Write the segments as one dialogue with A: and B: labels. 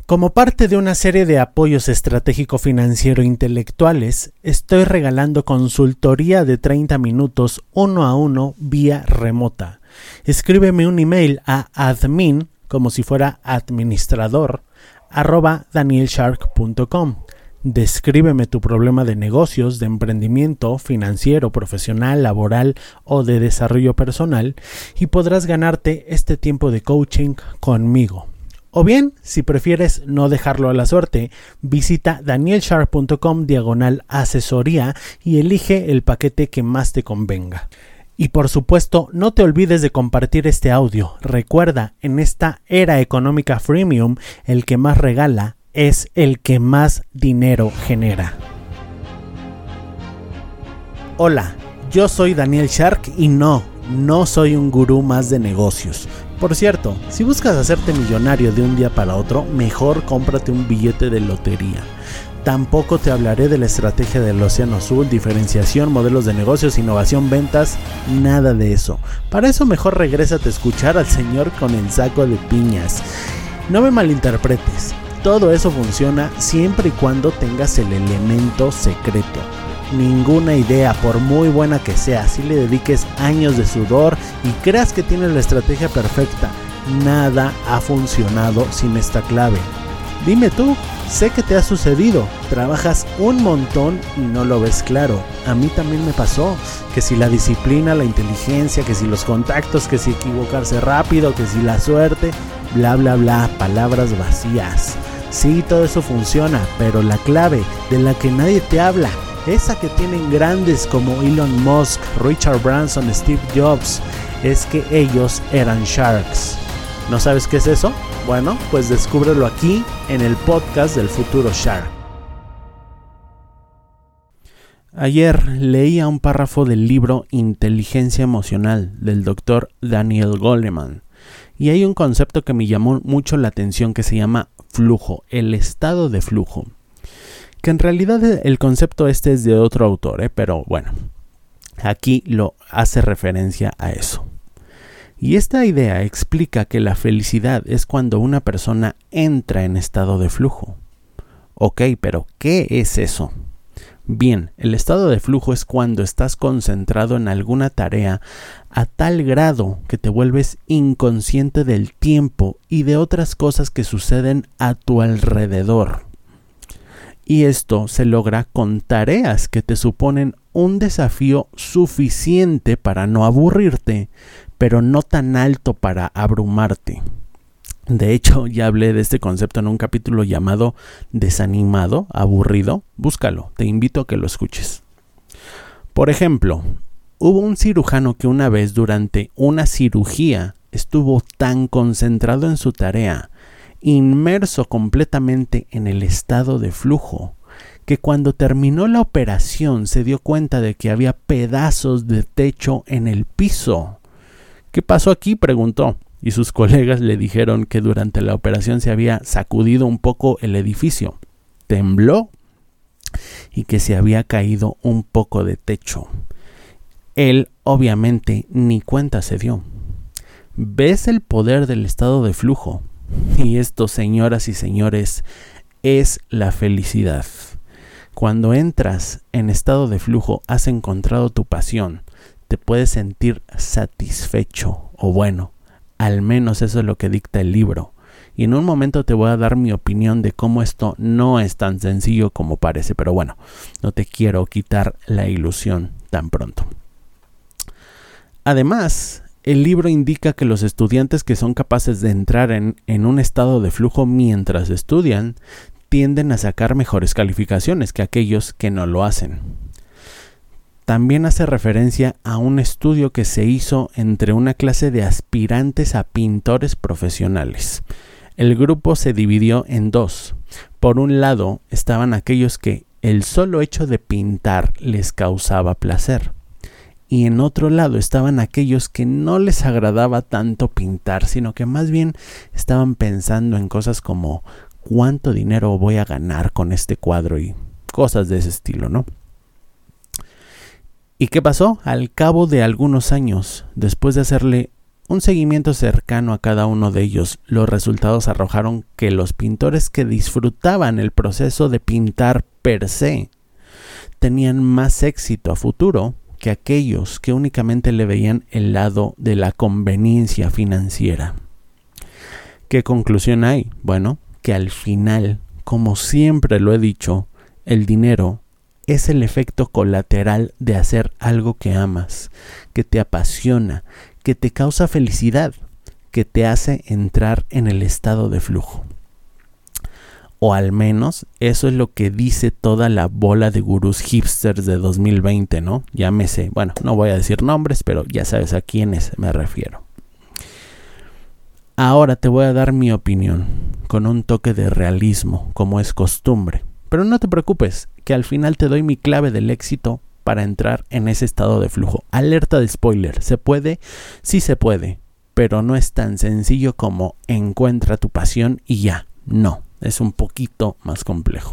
A: Como parte de una serie de apoyos estratégico-financiero intelectuales, estoy regalando consultoría de 30 minutos 1 a 1 vía remota. Escríbeme un email a admin, como si fuera administrador, @danielshark.com. Descríbeme tu problema de negocios, de emprendimiento, financiero, profesional, laboral o de desarrollo personal y podrás ganarte este tiempo de coaching conmigo. O bien, si prefieres no dejarlo a la suerte, visita danielshark.com/asesoría y elige el paquete que más te convenga. Y por supuesto, no te olvides de compartir este audio. Recuerda, en esta era económica freemium, el que más regala es el que más dinero genera. Hola, yo soy Daniel Shark y no soy un gurú más de negocios. Por cierto, si buscas hacerte millonario de un día para otro, mejor cómprate un billete de lotería. Tampoco te hablaré de la estrategia del Océano Azul, diferenciación, modelos de negocios, innovación, ventas, nada de eso. Para eso mejor regrésate a escuchar al señor con el saco de piñas. No me malinterpretes, todo eso funciona siempre y cuando tengas el elemento secreto. Ninguna idea, por muy buena que sea, si le dediques años de sudor y creas que tienes la estrategia perfecta, nada ha funcionado sin esta clave. Dime tú, sé que te ha sucedido, trabajas un montón y no lo ves claro. A mí también me pasó, que si la disciplina, la inteligencia, que si los contactos, que si equivocarse rápido, que si la suerte, bla bla bla, palabras vacías. Sí, todo eso funciona, pero la clave de la que nadie te habla, esa que tienen grandes como Elon Musk, Richard Branson, Steve Jobs, es que ellos eran sharks. ¿No sabes qué es eso? Bueno, pues descúbrelo aquí en el podcast del futuro Shark. Ayer leía un párrafo del libro Inteligencia Emocional del Dr. Daniel Goleman y hay un concepto que me llamó mucho la atención que se llama flujo, el estado de flujo. Que en realidad el concepto es de otro autor, pero bueno, aquí lo hace referencia a eso. Y esta idea explica que la felicidad es cuando una persona entra en estado de flujo. Ok, pero ¿qué es eso? Bien, el estado de flujo es cuando estás concentrado en alguna tarea a tal grado que te vuelves inconsciente del tiempo y de otras cosas que suceden a tu alrededor. Y esto se logra con tareas que te suponen un desafío suficiente para no aburrirte, pero no tan alto para abrumarte. De hecho, ya hablé de este concepto en un capítulo llamado Desanimado, Aburrido. Búscalo, te invito a que lo escuches. Por ejemplo, hubo un cirujano que una vez durante una cirugía estuvo tan concentrado en su tarea, inmerso completamente en el estado de flujo, que cuando terminó la operación se dio cuenta de que había pedazos de techo en el piso. ¿Qué pasó aquí?, preguntó, y sus colegas le dijeron que durante la operación se había sacudido un poco el edificio, tembló y que se había caído un poco de techo. Él obviamente ni cuenta se dio. ¿Ves el poder del estado de flujo? Y esto, señoras y señores, es la felicidad. Cuando entras en estado de flujo, has encontrado tu pasión, te puedes sentir satisfecho, o bueno, al menos eso es lo que dicta el libro. Y en un momento te voy a dar mi opinión de cómo esto no es tan sencillo como parece, pero bueno, no te quiero quitar la ilusión tan pronto. Además, el libro indica que los estudiantes que son capaces de entrar en un estado de flujo mientras estudian tienden a sacar mejores calificaciones que aquellos que no lo hacen. También hace referencia a un estudio que se hizo entre una clase de aspirantes a pintores profesionales. El grupo se dividió en dos. Por un lado estaban aquellos que el solo hecho de pintar les causaba placer. Y en otro lado estaban aquellos que no les agradaba tanto pintar, sino que más bien estaban pensando en cosas como ¿cuánto dinero voy a ganar con este cuadro? Y cosas de ese estilo, ¿no? ¿Y qué pasó? Al cabo de algunos años, después de hacerle un seguimiento cercano a cada uno de ellos, los resultados arrojaron que los pintores que disfrutaban el proceso de pintar per se tenían más éxito a futuro que aquellos que únicamente le veían el lado de la conveniencia financiera. ¿Qué conclusión hay? Bueno, que al final, como siempre lo he dicho, el dinero es el efecto colateral de hacer algo que amas, que te apasiona, que te causa felicidad, que te hace entrar en el estado de flujo. O al menos eso es lo que dice toda la bola de gurús hipsters de 2020, ¿no? Llámese, bueno, no voy a decir nombres, pero ya sabes a quiénes me refiero. Ahora te voy a dar mi opinión, con un toque de realismo, como es costumbre. Pero no te preocupes, que al final te doy mi clave del éxito para entrar en ese estado de flujo. Alerta de spoiler, ¿se puede? Sí se puede, pero no es tan sencillo como encuentra tu pasión y ya, no. Es un poquito más complejo.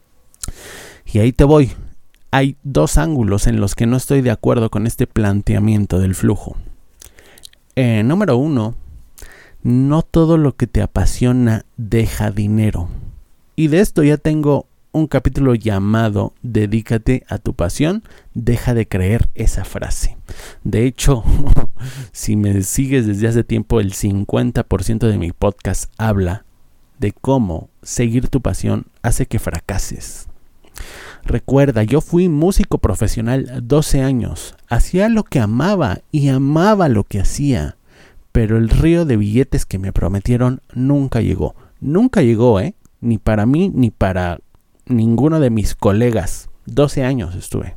A: Y ahí te voy. Hay dos ángulos en los que no estoy de acuerdo con este planteamiento del flujo. Número 1. No todo lo que te apasiona deja dinero. Y de esto ya tengo un capítulo llamado Dedícate a tu pasión, deja de creer esa frase. De hecho, si me sigues desde hace tiempo, el 50% de mi podcast habla de cómo seguir tu pasión hace que fracases. Recuerda, yo fui músico profesional 12 años. Hacía lo que amaba y amaba lo que hacía. Pero el río de billetes que me prometieron nunca llegó. Nunca llegó, ni para mí ni para ninguno de mis colegas. 12 años estuve.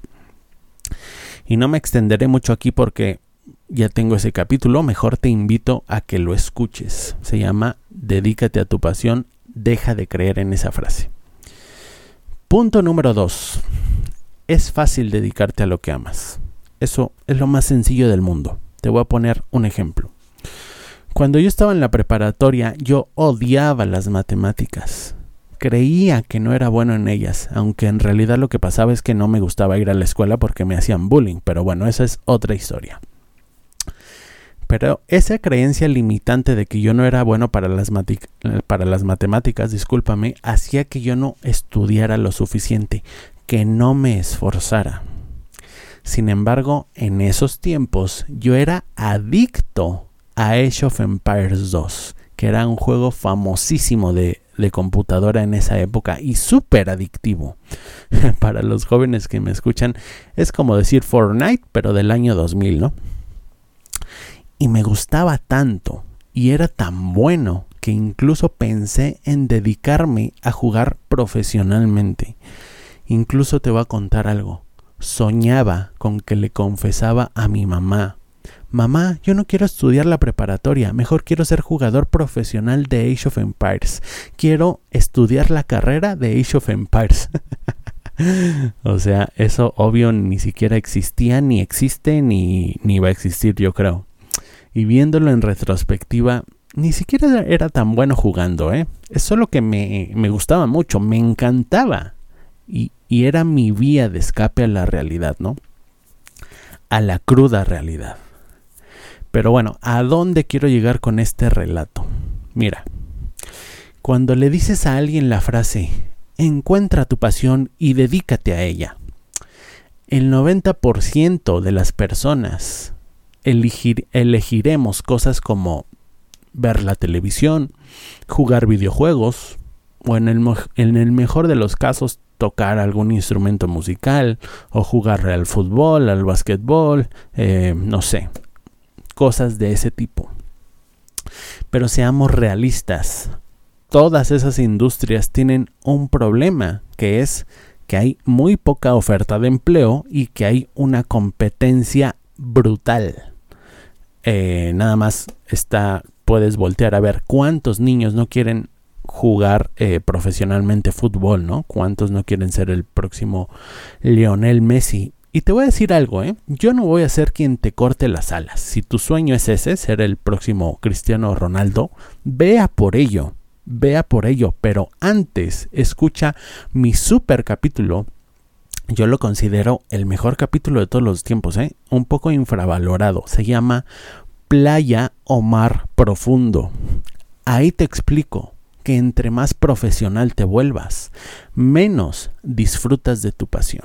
A: Y no me extenderé mucho aquí porque ya tengo ese capítulo, mejor te invito a que lo escuches. Se llama Dedícate a tu pasión, deja de creer en esa frase. Punto número 2. Es fácil dedicarte a lo que amas. Eso es lo más sencillo del mundo. Te voy a poner un ejemplo. Cuando yo estaba en la preparatoria, yo odiaba las matemáticas. Creía que no era bueno en ellas, aunque en realidad lo que pasaba es que no me gustaba ir a la escuela porque me hacían bullying. Pero bueno, esa es otra historia. Pero esa creencia limitante de que yo no era bueno para las matemáticas, hacía que yo no estudiara lo suficiente, que no me esforzara. Sin embargo, en esos tiempos yo era adicto a Age of Empires 2, que era un juego famosísimo de computadora en esa época y súper adictivo. Para los jóvenes que me escuchan, es como decir Fortnite, pero del año 2000, ¿no? Y me gustaba tanto y era tan bueno que incluso pensé en dedicarme a jugar profesionalmente. Incluso te voy a contar algo. Soñaba con que le confesaba a mi mamá: mamá, yo no quiero estudiar la preparatoria, mejor quiero ser jugador profesional de Age of Empires. Quiero estudiar la carrera de Age of Empires. O sea, eso obvio ni siquiera existía, ni existe, ni va a existir, yo creo. Y viéndolo en retrospectiva, ni siquiera era tan bueno jugando, Es solo que me gustaba mucho, me encantaba. Y era mi vía de escape a la realidad, ¿no? A la cruda realidad. Pero bueno, ¿a dónde quiero llegar con este relato? Mira, cuando le dices a alguien la frase, encuentra tu pasión y dedícate a ella, el 90% de las personas elegiremos cosas como ver la televisión, jugar videojuegos, o en el mejor de los casos tocar algún instrumento musical, o jugar al fútbol, al básquetbol, no sé, cosas de ese tipo. Pero seamos realistas, todas esas industrias tienen un problema, que es que hay muy poca oferta de empleo y que hay una competencia brutal. Nada más puedes voltear a ver cuántos niños no quieren jugar profesionalmente fútbol, ¿no? Cuántos no quieren ser el próximo Lionel Messi. Y te voy a decir algo, yo no voy a ser quien te corte las alas. Si tu sueño es ese, ser el próximo Cristiano Ronaldo, vea por ello, pero antes escucha mi super capítulo. Yo lo considero el mejor capítulo de todos los tiempos, un poco infravalorado. Se llama playa o mar profundo. Ahí te explico que entre más profesional te vuelvas, menos disfrutas de tu pasión.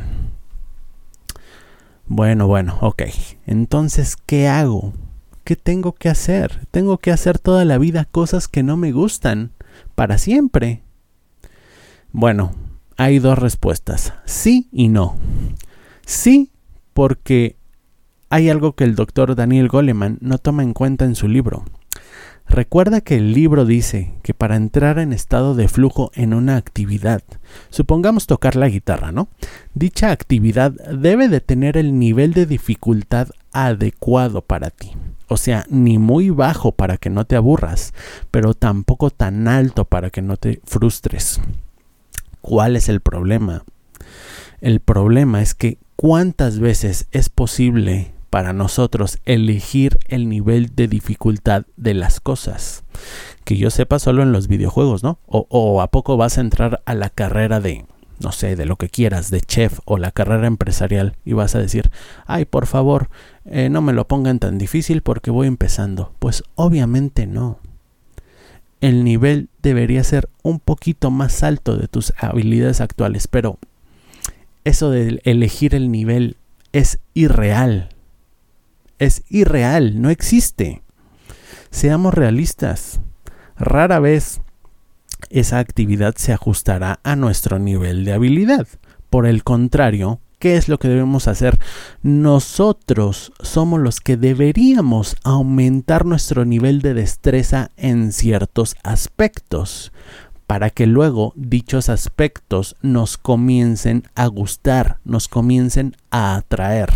A: Bueno, ok. Entonces, ¿qué hago? ¿Qué tengo que hacer? Tengo que hacer toda la vida cosas que no me gustan, para siempre. Bueno, hay dos respuestas, sí y no. Sí, porque hay algo que el Dr. Daniel Goleman no toma en cuenta en su libro. Recuerda que el libro dice que para entrar en estado de flujo en una actividad, supongamos tocar la guitarra, ¿no? Dicha actividad debe de tener el nivel de dificultad adecuado para ti. O sea, ni muy bajo para que no te aburras, pero tampoco tan alto para que no te frustres. ¿Cuál es el problema? El problema es que ¿cuántas veces es posible para nosotros elegir el nivel de dificultad de las cosas? Que yo sepa, solo en los videojuegos, ¿no? O ¿a poco vas a entrar a la carrera de, no sé, de lo que quieras, de chef o la carrera empresarial y vas a decir, ay, por favor, no me lo pongan tan difícil porque voy empezando? Pues obviamente no. El nivel debería ser un poquito más alto de tus habilidades actuales, pero eso de elegir el nivel es irreal. Es irreal, no existe. Seamos realistas. Rara vez esa actividad se ajustará a nuestro nivel de habilidad. Por el contrario, ¿qué es lo que debemos hacer? Nosotros somos los que deberíamos aumentar nuestro nivel de destreza en ciertos aspectos, para que luego dichos aspectos nos comiencen a gustar, nos comiencen a atraer.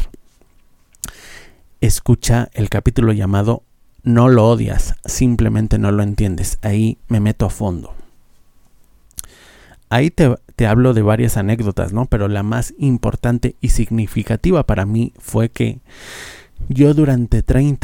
A: Escucha el capítulo llamado No lo odias, simplemente no lo entiendes. Ahí me meto a fondo. Ahí te hablo de varias anécdotas, ¿no? Pero la más importante y significativa para mí fue que yo durante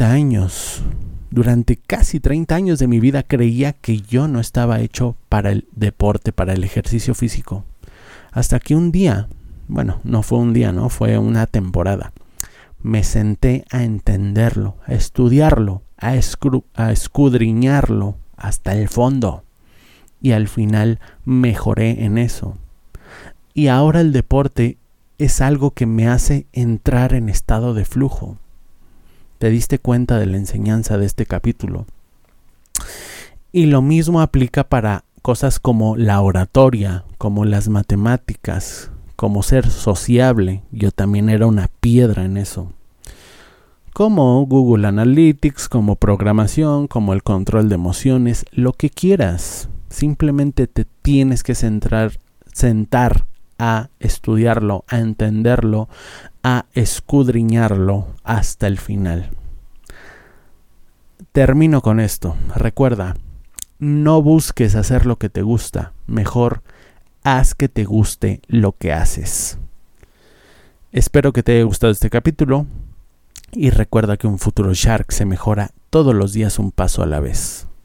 A: casi 30 años de mi vida creía que yo no estaba hecho para el deporte, para el ejercicio físico. Hasta que un día, bueno, no fue un día, ¿no? Fue una temporada. Me senté a entenderlo, a estudiarlo, a escudriñarlo hasta el fondo. Y al final mejoré en eso. Y ahora el deporte es algo que me hace entrar en estado de flujo. ¿Te diste cuenta de la enseñanza de este capítulo? Y lo mismo aplica para cosas como la oratoria, como las matemáticas, como ser sociable. Yo también era una piedra en eso. Como Google Analytics, como programación, como el control de emociones, lo que quieras. Simplemente te tienes que sentar a estudiarlo, a entenderlo, a escudriñarlo hasta el final. Termino con esto. Recuerda, no busques hacer lo que te gusta. Mejor, haz que te guste lo que haces. Espero que te haya gustado este capítulo. Y recuerda que un futuro Shark se mejora todos los días un paso a la vez.